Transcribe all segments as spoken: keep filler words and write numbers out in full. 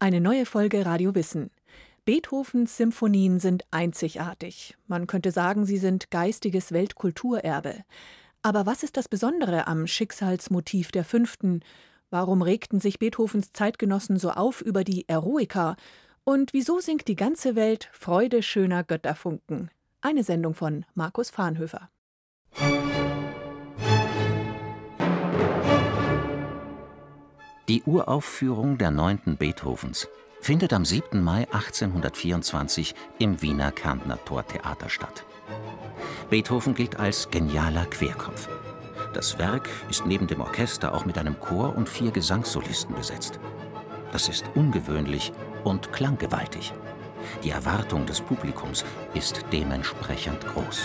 Eine neue Folge Radio Wissen. Beethovens Symphonien sind einzigartig. Man könnte sagen, sie sind geistiges Weltkulturerbe. Aber was ist das Besondere am Schicksalsmotiv der Fünften? Warum regten sich Beethovens Zeitgenossen so auf über die Eroica? Und wieso singt die ganze Welt Freude schöner Götterfunken? Eine Sendung von Markus Farnhöfer. Die Uraufführung der Neunten Beethovens findet am siebten Mai achtzehnhundertvierundzwanzig im Wiener Kärntner Tortheater statt. Beethoven gilt als genialer Querkopf. Das Werk ist neben dem Orchester auch mit einem Chor und vier Gesangssolisten besetzt. Das ist ungewöhnlich und klanggewaltig. Die Erwartung des Publikums ist dementsprechend groß.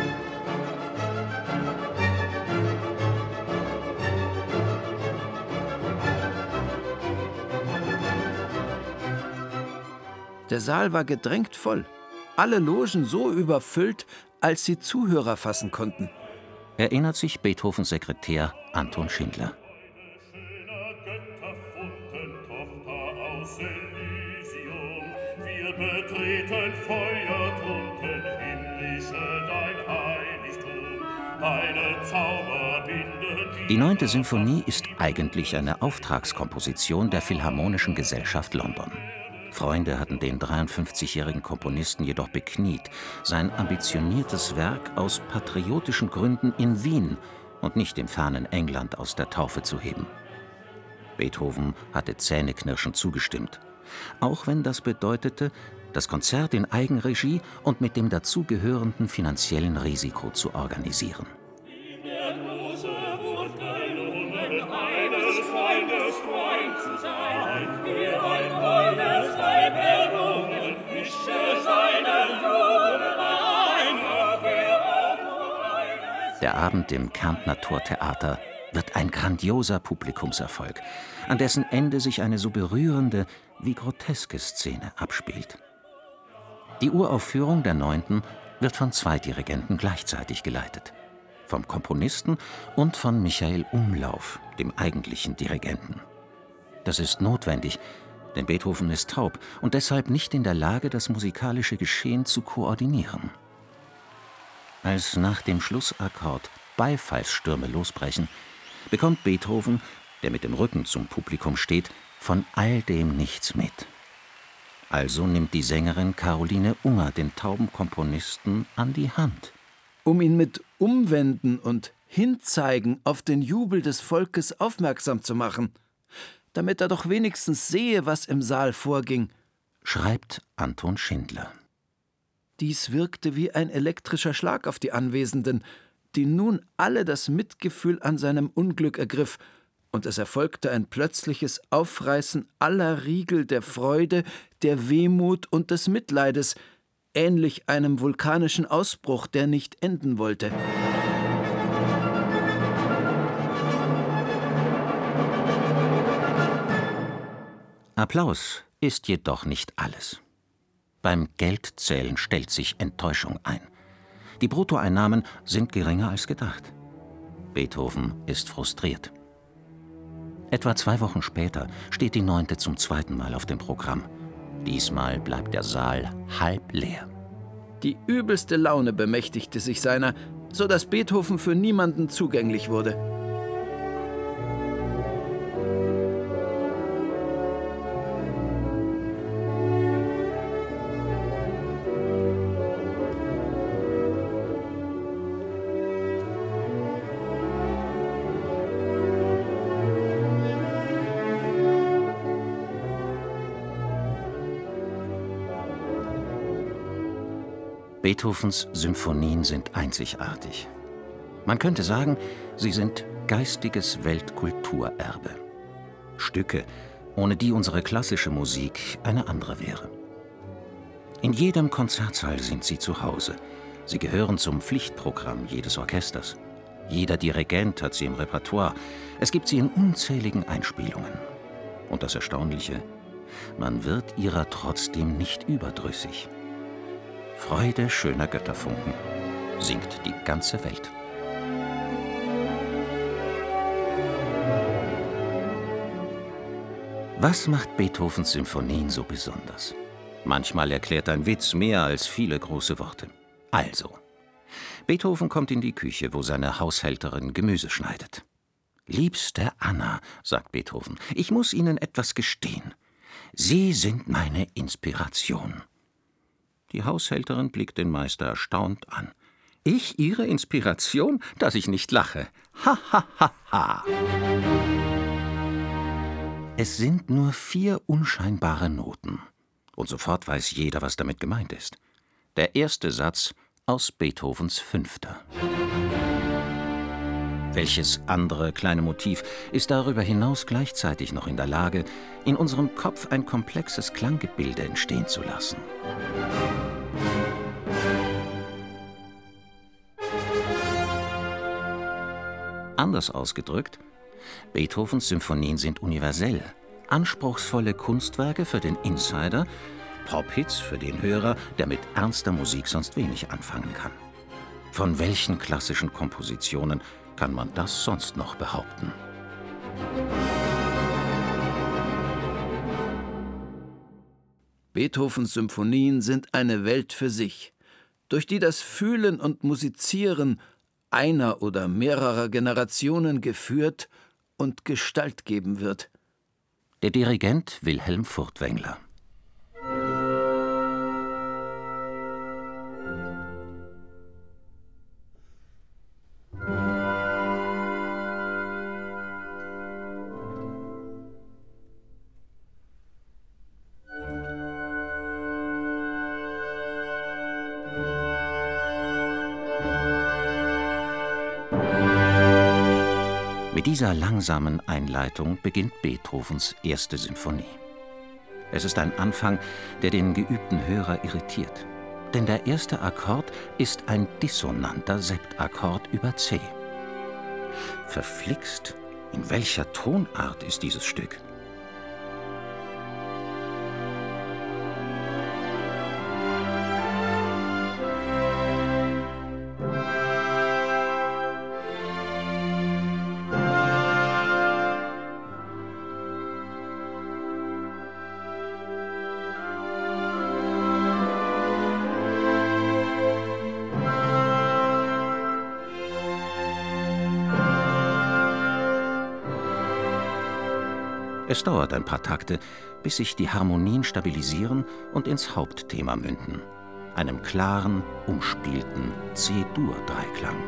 Der Saal war gedrängt voll. Alle Logen so überfüllt, als sie Zuhörer fassen konnten. Erinnert sich Beethovens Sekretär Anton Schindler. Die neunte Sinfonie ist eigentlich eine Auftragskomposition der Philharmonischen Gesellschaft London. Freunde hatten den dreiundfünfzigjährigen Komponisten jedoch bekniet, sein ambitioniertes Werk aus patriotischen Gründen in Wien und nicht im fernen England aus der Taufe zu heben. Beethoven hatte zähneknirschend zugestimmt, auch wenn das bedeutete, das Konzert in Eigenregie und mit dem dazugehörenden finanziellen Risiko zu organisieren. Der Abend im Kärntner Tortheater wird ein grandioser Publikumserfolg, an dessen Ende sich eine so berührende wie groteske Szene abspielt. Die Uraufführung der Neunten wird von zwei Dirigenten gleichzeitig geleitet. Vom Komponisten und von Michael Umlauf, dem eigentlichen Dirigenten. Das ist notwendig, denn Beethoven ist taub und deshalb nicht in der Lage, das musikalische Geschehen zu koordinieren. Als nach dem Schlussakkord Beifallsstürme losbrechen, bekommt Beethoven, der mit dem Rücken zum Publikum steht, von all dem nichts mit. Also nimmt die Sängerin Caroline Unger den tauben Komponisten an die Hand. Um ihn mit Umwenden und Hinzeigen auf den Jubel des Volkes aufmerksam zu machen, damit er doch wenigstens sehe, was im Saal vorging, schreibt Anton Schindler. Dies wirkte wie ein elektrischer Schlag auf die Anwesenden, die nun alle das Mitgefühl an seinem Unglück ergriff, und es erfolgte ein plötzliches Aufreißen aller Riegel der Freude, der Wehmut und des Mitleides, ähnlich einem vulkanischen Ausbruch, der nicht enden wollte. Applaus ist jedoch nicht alles. Beim Geldzählen stellt sich Enttäuschung ein. Die Bruttoeinnahmen sind geringer als gedacht. Beethoven ist frustriert. Etwa zwei Wochen später steht die Neunte zum zweiten Mal auf dem Programm. Diesmal bleibt der Saal halb leer. Die übelste Laune bemächtigte sich seiner, so dass Beethoven für niemanden zugänglich wurde. Beethovens Symphonien sind einzigartig. Man könnte sagen, sie sind geistiges Weltkulturerbe. Stücke, ohne die unsere klassische Musik eine andere wäre. In jedem Konzertsaal sind sie zu Hause. Sie gehören zum Pflichtprogramm jedes Orchesters. Jeder Dirigent hat sie im Repertoire. Es gibt sie in unzähligen Einspielungen. Und das Erstaunliche, man wird ihrer trotzdem nicht überdrüssig. Freude schöner Götterfunken singt die ganze Welt. Was macht Beethovens Symphonien so besonders? Manchmal erklärt ein Witz mehr als viele große Worte. Also, Beethoven kommt in die Küche, wo seine Haushälterin Gemüse schneidet. »Liebste Anna«, sagt Beethoven, »ich muss Ihnen etwas gestehen. Sie sind meine Inspiration.« Die Haushälterin blickt den Meister erstaunt an. »Ich Ihre Inspiration, dass ich nicht lache. Ha, ha, ha, ha.« Es sind nur vier unscheinbare Noten. Und sofort weiß jeder, was damit gemeint ist. Der erste Satz aus Beethovens Fünfter. Welches andere kleine Motiv ist darüber hinaus gleichzeitig noch in der Lage, in unserem Kopf ein komplexes Klanggebilde entstehen zu lassen? Anders ausgedrückt, Beethovens Symphonien sind universell, anspruchsvolle Kunstwerke für den Insider, Pop-Hits für den Hörer, der mit ernster Musik sonst wenig anfangen kann. Von welchen klassischen Kompositionen kann man das sonst noch behaupten? Beethovens Symphonien sind eine Welt für sich, durch die das Fühlen und Musizieren einer oder mehrerer Generationen geführt und Gestalt geben wird. Der Dirigent Wilhelm Furtwängler. Mit dieser langsamen Einleitung beginnt Beethovens erste Symphonie. Es ist ein Anfang, der den geübten Hörer irritiert. Denn der erste Akkord ist ein dissonanter Septakkord über C. Verflixt, in welcher Tonart ist dieses Stück? Es dauert ein paar Takte, bis sich die Harmonien stabilisieren und ins Hauptthema münden, einem klaren, umspielten C-Dur-Dreiklang.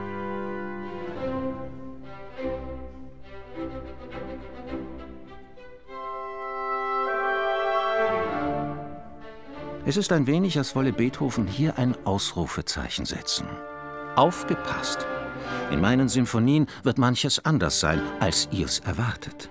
Es ist ein wenig, als wolle Beethoven hier ein Ausrufezeichen setzen. Aufgepasst! In meinen Symphonien wird manches anders sein, als ihr's erwartet.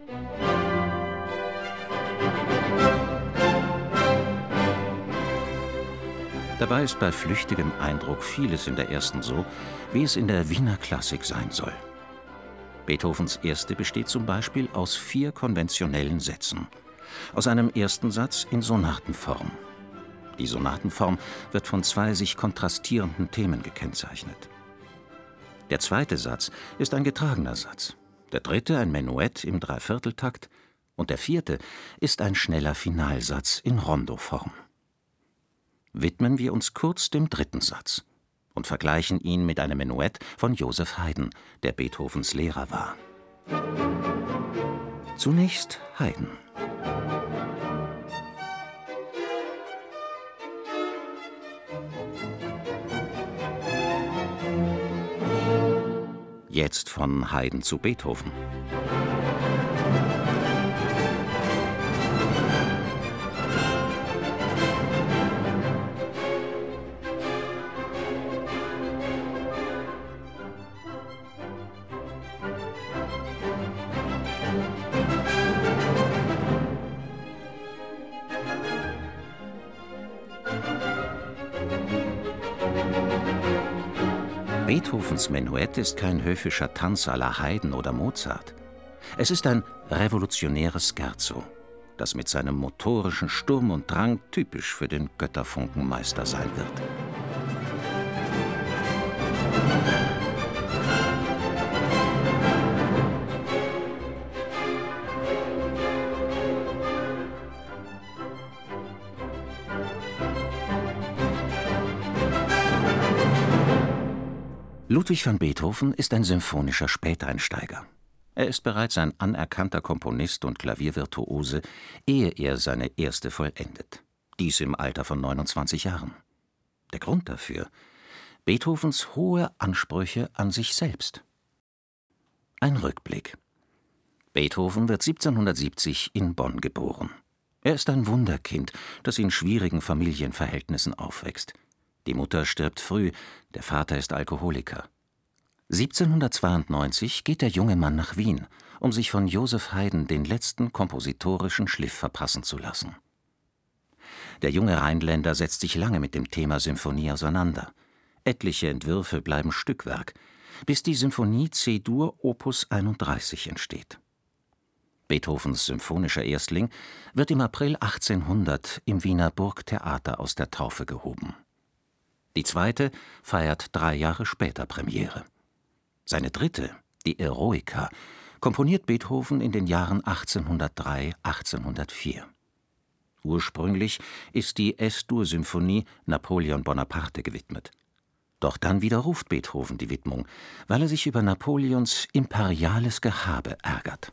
Dabei ist bei flüchtigem Eindruck vieles in der ersten so, wie es in der Wiener Klassik sein soll. Beethovens erste besteht zum Beispiel aus vier konventionellen Sätzen, aus einem ersten Satz in Sonatenform. Die Sonatenform wird von zwei sich kontrastierenden Themen gekennzeichnet. Der zweite Satz ist ein getragener Satz, der dritte ein Menuett im Dreivierteltakt und der vierte ist ein schneller Finalsatz in Rondoform. Widmen wir uns kurz dem dritten Satz und vergleichen ihn mit einem Menuett von Joseph Haydn, der Beethovens Lehrer war. Zunächst Haydn. Jetzt von Haydn zu Beethoven. Beethovens Menuett ist kein höfischer Tanz à la Haydn oder Mozart. Es ist ein revolutionäres Scherzo, das mit seinem motorischen Sturm und Drang typisch für den Götterfunkenmeister sein wird. Ludwig van Beethoven ist ein symphonischer Späteinsteiger. Er ist bereits ein anerkannter Komponist und Klaviervirtuose, ehe er seine erste vollendet. Dies im Alter von neunundzwanzig Jahren. Der Grund dafür: Beethovens hohe Ansprüche an sich selbst. Ein Rückblick. Beethoven wird siebzehnhundertsiebzig in Bonn geboren. Er ist ein Wunderkind, das in schwierigen Familienverhältnissen aufwächst. Die Mutter stirbt früh, der Vater ist Alkoholiker. siebzehnhundertzweiundneunzig geht der junge Mann nach Wien, um sich von Joseph Haydn den letzten kompositorischen Schliff verpassen zu lassen. Der junge Rheinländer setzt sich lange mit dem Thema Symphonie auseinander. Etliche Entwürfe bleiben Stückwerk, bis die Symphonie C-Dur Opus einunddreißig entsteht. Beethovens symphonischer Erstling wird im April achtzehnhundert im Wiener Burgtheater aus der Taufe gehoben. Die zweite feiert drei Jahre später Premiere. Seine dritte, die Eroica, komponiert Beethoven in den Jahren achtzehnhundertdrei bis achtzehnhundertvier. Ursprünglich ist die Es-Dur-Symphonie Napoleon Bonaparte gewidmet. Doch dann widerruft Beethoven die Widmung, weil er sich über Napoleons imperiales Gehabe ärgert.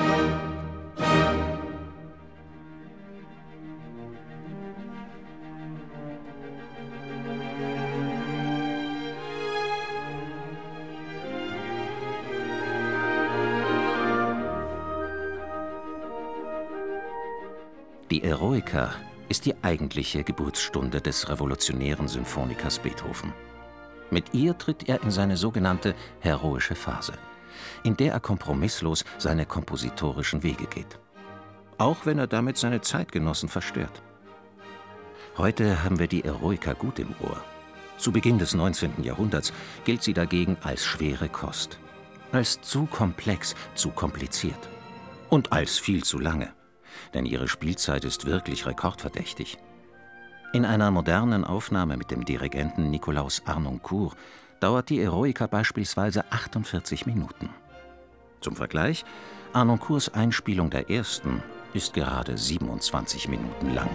Die Eroica ist die eigentliche Geburtsstunde des revolutionären Symphonikers Beethoven. Mit ihr tritt er in seine sogenannte heroische Phase, in der er kompromisslos seine kompositorischen Wege geht. Auch wenn er damit seine Zeitgenossen verstört. Heute haben wir die Eroica gut im Ohr. Zu Beginn des neunzehnten Jahrhunderts gilt sie dagegen als schwere Kost. Als zu komplex, zu kompliziert. Und als viel zu lange. Denn ihre Spielzeit ist wirklich rekordverdächtig. In einer modernen Aufnahme mit dem Dirigenten Nikolaus Harnoncourt dauert die Eroica beispielsweise achtundvierzig Minuten. Zum Vergleich, Harnoncourts Einspielung der ersten ist gerade siebenundzwanzig Minuten lang.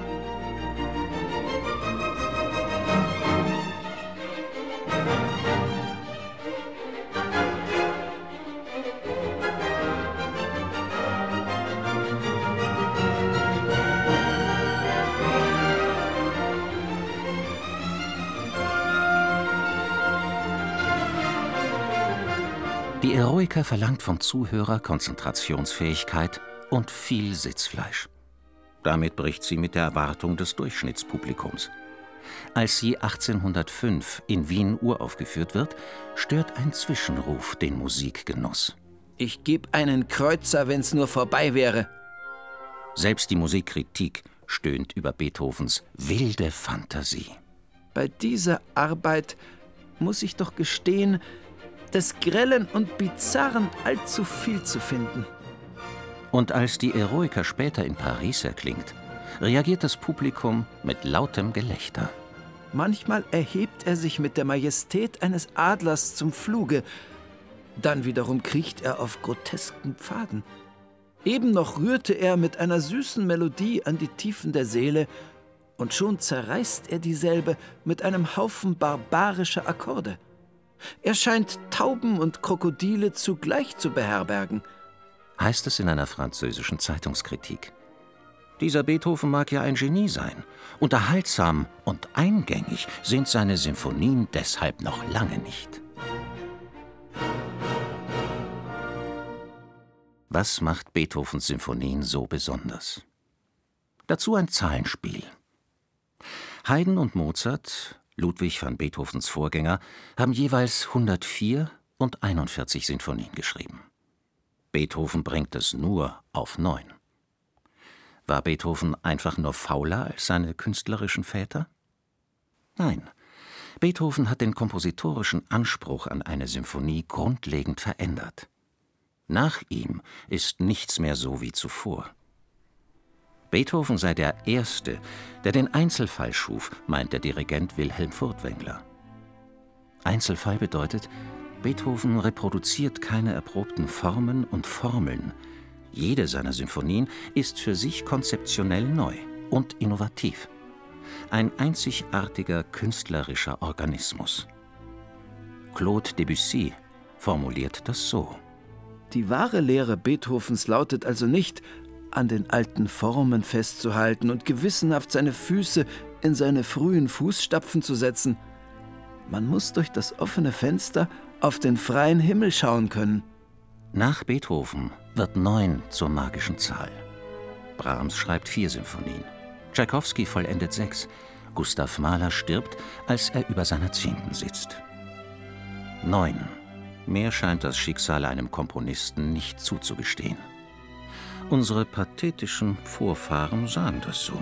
Die Eroica verlangt vom Zuhörer Konzentrationsfähigkeit und viel Sitzfleisch. Damit bricht sie mit der Erwartung des Durchschnittspublikums. Als sie achtzehnhundertfünf in Wien uraufgeführt wird, stört ein Zwischenruf den Musikgenuss. Ich geb einen Kreuzer, wenn's nur vorbei wäre. Selbst die Musikkritik stöhnt über Beethovens wilde Fantasie. Bei dieser Arbeit muss ich doch gestehen, des Grellen und Bizarren allzu viel zu finden. Und als die Eroica später in Paris erklingt, reagiert das Publikum mit lautem Gelächter. Manchmal erhebt er sich mit der Majestät eines Adlers zum Fluge, dann wiederum kriecht er auf grotesken Pfaden. Eben noch rührte er mit einer süßen Melodie an die Tiefen der Seele, und schon zerreißt er dieselbe mit einem Haufen barbarischer Akkorde. Er scheint Tauben und Krokodile zugleich zu beherbergen, heißt es in einer französischen Zeitungskritik. Dieser Beethoven mag ja ein Genie sein. Unterhaltsam und eingängig sind seine Symphonien deshalb noch lange nicht. Was macht Beethovens Symphonien so besonders? Dazu ein Zahlenspiel. Haydn und Mozart, Ludwig van Beethovens Vorgänger, haben jeweils hundertvier und einundvierzig Sinfonien geschrieben. Beethoven bringt es nur auf neun. War Beethoven einfach nur fauler als seine künstlerischen Väter? Nein, Beethoven hat den kompositorischen Anspruch an eine Symphonie grundlegend verändert. Nach ihm ist nichts mehr so wie zuvor. Beethoven sei der Erste, der den Einzelfall schuf, meint der Dirigent Wilhelm Furtwängler. Einzelfall bedeutet, Beethoven reproduziert keine erprobten Formen und Formeln. Jede seiner Symphonien ist für sich konzeptionell neu und innovativ. Ein einzigartiger künstlerischer Organismus. Claude Debussy formuliert das so: Die wahre Lehre Beethovens lautet also nicht, an den alten Formen festzuhalten und gewissenhaft seine Füße in seine frühen Fußstapfen zu setzen. Man muss durch das offene Fenster auf den freien Himmel schauen können. Nach Beethoven wird neun zur magischen Zahl. Brahms schreibt vier Symphonien. Tschaikowski vollendet sechs. Gustav Mahler stirbt, als er über seiner zehnten sitzt. Neun. Mehr scheint das Schicksal einem Komponisten nicht zuzugestehen. Unsere pathetischen Vorfahren sahen das so.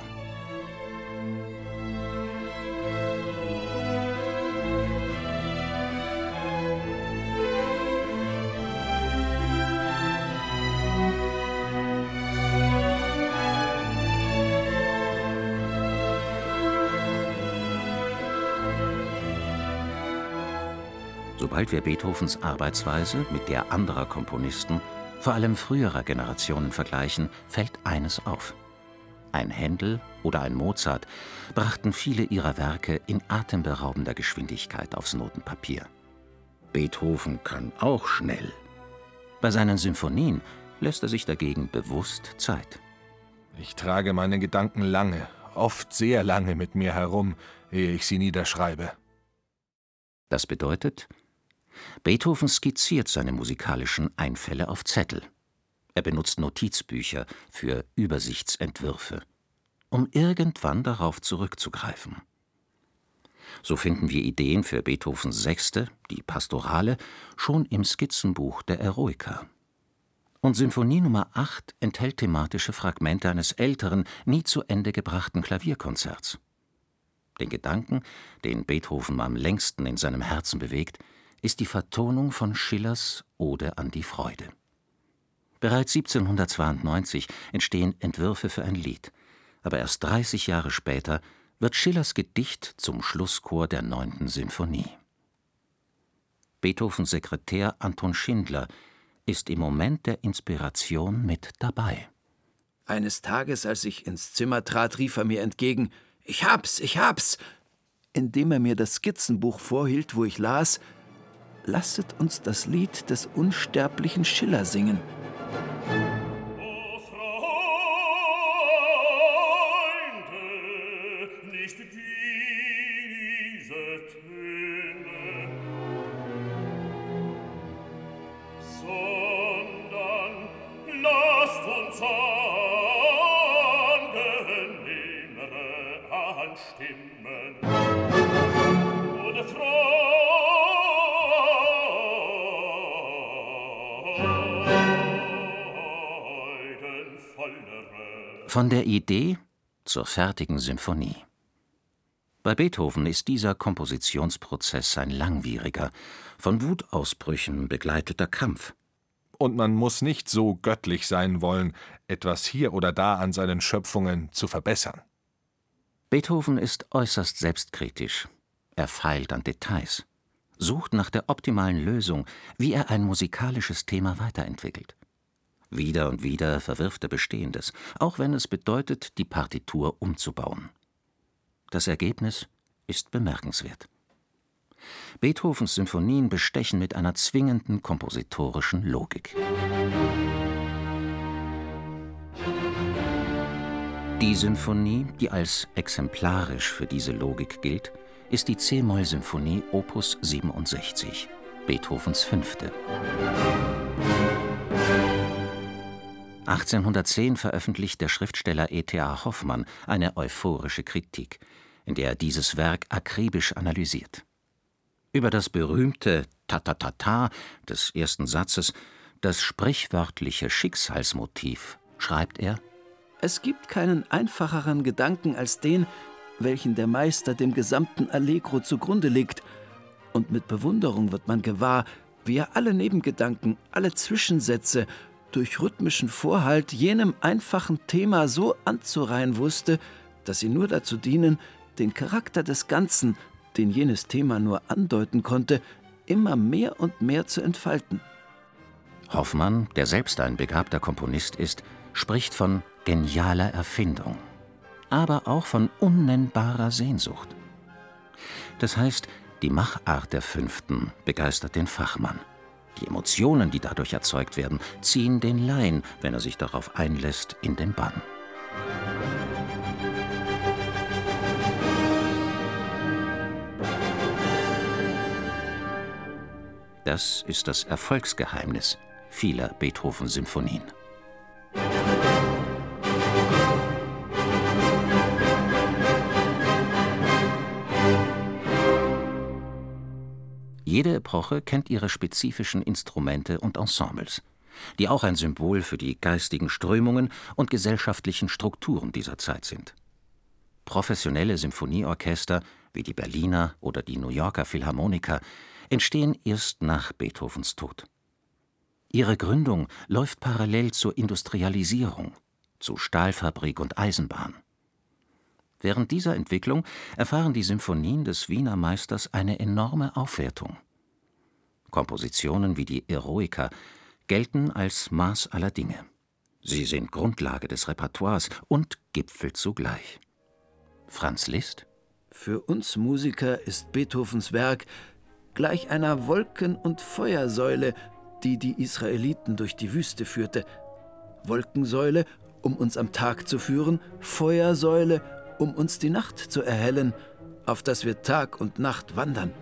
Sobald wir Beethovens Arbeitsweise mit der anderer Komponisten, vor allem früherer Generationen, vergleichen, fällt eines auf: Ein Händel oder ein Mozart brachten viele ihrer Werke in atemberaubender Geschwindigkeit aufs Notenpapier. Beethoven kann auch schnell. Bei seinen Symphonien lässt er sich dagegen bewusst Zeit. Ich trage meine Gedanken lange, oft sehr lange mit mir herum, ehe ich sie niederschreibe. Das bedeutet, Beethoven skizziert seine musikalischen Einfälle auf Zettel. Er benutzt Notizbücher für Übersichtsentwürfe, um irgendwann darauf zurückzugreifen. So finden wir Ideen für Beethovens Sechste, die Pastorale, schon im Skizzenbuch der Eroica. Und Symphonie Nummer acht enthält thematische Fragmente eines älteren, nie zu Ende gebrachten Klavierkonzerts. Den Gedanken, den Beethoven am längsten in seinem Herzen bewegt, ist die Vertonung von Schillers Ode an die Freude. Bereits siebzehnhundertzweiundneunzig entstehen Entwürfe für ein Lied, aber erst dreißig Jahre später wird Schillers Gedicht zum Schlusschor der neunten Symphonie. Beethovens Sekretär Anton Schindler ist im Moment der Inspiration mit dabei. Eines Tages, als ich ins Zimmer trat, rief er mir entgegen: »Ich hab's, ich hab's!« Indem er mir das Skizzenbuch vorhielt, wo ich las: »Lasset uns das Lied des unsterblichen Schiller singen.« O Freunde, nicht diese Töne, sondern lasst uns angenehmere anstimmen und freudenvollere. Von der Idee zur fertigen Symphonie. Bei Beethoven ist dieser Kompositionsprozess ein langwieriger, von Wutausbrüchen begleiteter Kampf. Und man muss nicht so göttlich sein wollen, etwas hier oder da an seinen Schöpfungen zu verbessern. Beethoven ist äußerst selbstkritisch. Er feilt an Details, sucht nach der optimalen Lösung, wie er ein musikalisches Thema weiterentwickelt. Wieder und wieder verwirft er Bestehendes, auch wenn es bedeutet, die Partitur umzubauen. Das Ergebnis ist bemerkenswert. Beethovens Symphonien bestechen mit einer zwingenden kompositorischen Logik. Die Symphonie, die als exemplarisch für diese Logik gilt, ist die C-Moll-Symphonie Opus siebenundsechzig, Beethovens fünfte. achtzehnhundertzehn veröffentlicht der Schriftsteller E T A Hoffmann eine euphorische Kritik, in der er dieses Werk akribisch analysiert. Über das berühmte Ta-ta-ta-ta des ersten Satzes, das sprichwörtliche Schicksalsmotiv, schreibt er: Es gibt keinen einfacheren Gedanken als den, welchen der Meister dem gesamten Allegro zugrunde legt. Und mit Bewunderung wird man gewahr, wie er alle Nebengedanken, alle Zwischensätze durch rhythmischen Vorhalt jenem einfachen Thema so anzureihen wusste, dass sie nur dazu dienen, den Charakter des Ganzen, den jenes Thema nur andeuten konnte, immer mehr und mehr zu entfalten. Hoffmann, der selbst ein begabter Komponist ist, spricht von genialer Erfindung, aber auch von unnennbarer Sehnsucht. Das heißt, Die Machart der Fünften begeistert den Fachmann. Die Emotionen, die dadurch erzeugt werden, ziehen den Laien, wenn er sich darauf einlässt, in den Bann. Das ist das Erfolgsgeheimnis vieler Beethoven-Symphonien. Jede Epoche kennt ihre spezifischen Instrumente und Ensembles, die auch ein Symbol für die geistigen Strömungen und gesellschaftlichen Strukturen dieser Zeit sind. Professionelle Symphonieorchester wie die Berliner oder die New Yorker Philharmoniker entstehen erst nach Beethovens Tod. Ihre Gründung läuft parallel zur Industrialisierung, zu Stahlfabrik und Eisenbahn. Während dieser Entwicklung erfahren die Symphonien des Wiener Meisters eine enorme Aufwertung. Kompositionen wie die Eroica gelten als Maß aller Dinge. Sie sind Grundlage des Repertoires und Gipfel zugleich. Franz Liszt? Für uns Musiker ist Beethovens Werk gleich einer Wolken- und Feuersäule, die die Israeliten durch die Wüste führte. Wolkensäule, um uns am Tag zu führen, Feuersäule, um uns die Nacht zu erhellen, auf dass wir Tag und Nacht wandern.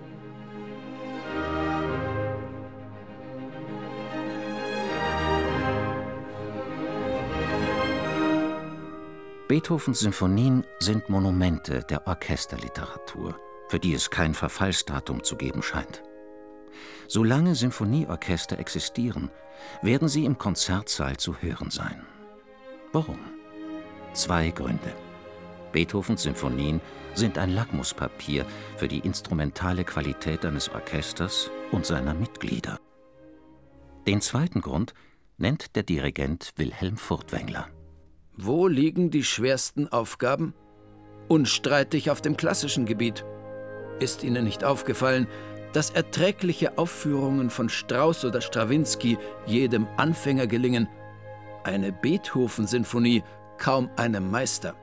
Beethovens Symphonien sind Monumente der Orchesterliteratur, für die es kein Verfallsdatum zu geben scheint. Solange Symphonieorchester existieren, werden sie im Konzertsaal zu hören sein. Warum? Zwei Gründe. Beethovens Symphonien sind ein Lackmuspapier für die instrumentale Qualität eines Orchesters und seiner Mitglieder. Den zweiten Grund nennt der Dirigent Wilhelm Furtwängler. Wo liegen die schwersten Aufgaben? Unstreitig auf dem klassischen Gebiet. Ist Ihnen nicht aufgefallen, dass erträgliche Aufführungen von Strauss oder Strawinski jedem Anfänger gelingen, eine Beethoven-Sinfonie kaum einem Meister?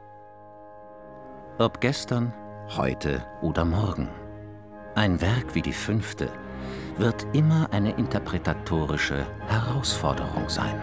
Ob gestern, heute oder morgen. Ein Werk wie die Fünfte wird immer eine interpretatorische Herausforderung sein.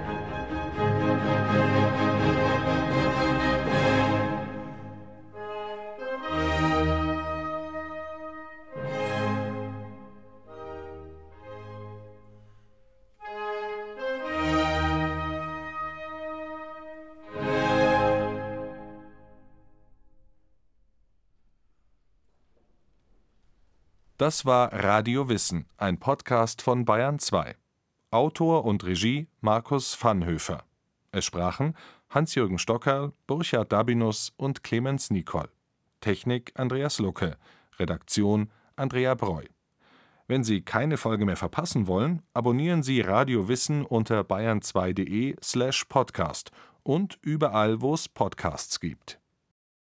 Das war Radio Wissen, ein Podcast von Bayern zwei. Autor und Regie Markus Vanhöfer. Es sprachen Hans-Jürgen Stockerl, Burchard Dabinus und Clemens Nicol. Technik Andreas Lucke. Redaktion Andrea Breu. Wenn Sie keine Folge mehr verpassen wollen, abonnieren Sie Radio Wissen unter bayern zwei punkt de slash podcast und überall, wo es Podcasts gibt.